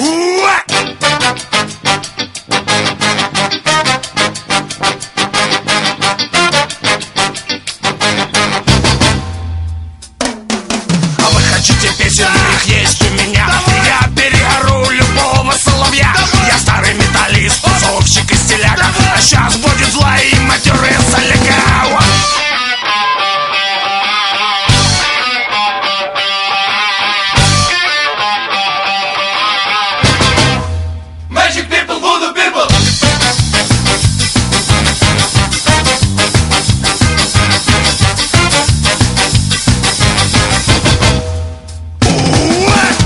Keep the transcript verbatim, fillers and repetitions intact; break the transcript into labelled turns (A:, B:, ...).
A: А вы хотите песен, их есть у меня. Я переору любого соловья. Я старый металлист, тусовщик и стиляга. А сейчас будет злая и матерая соляка.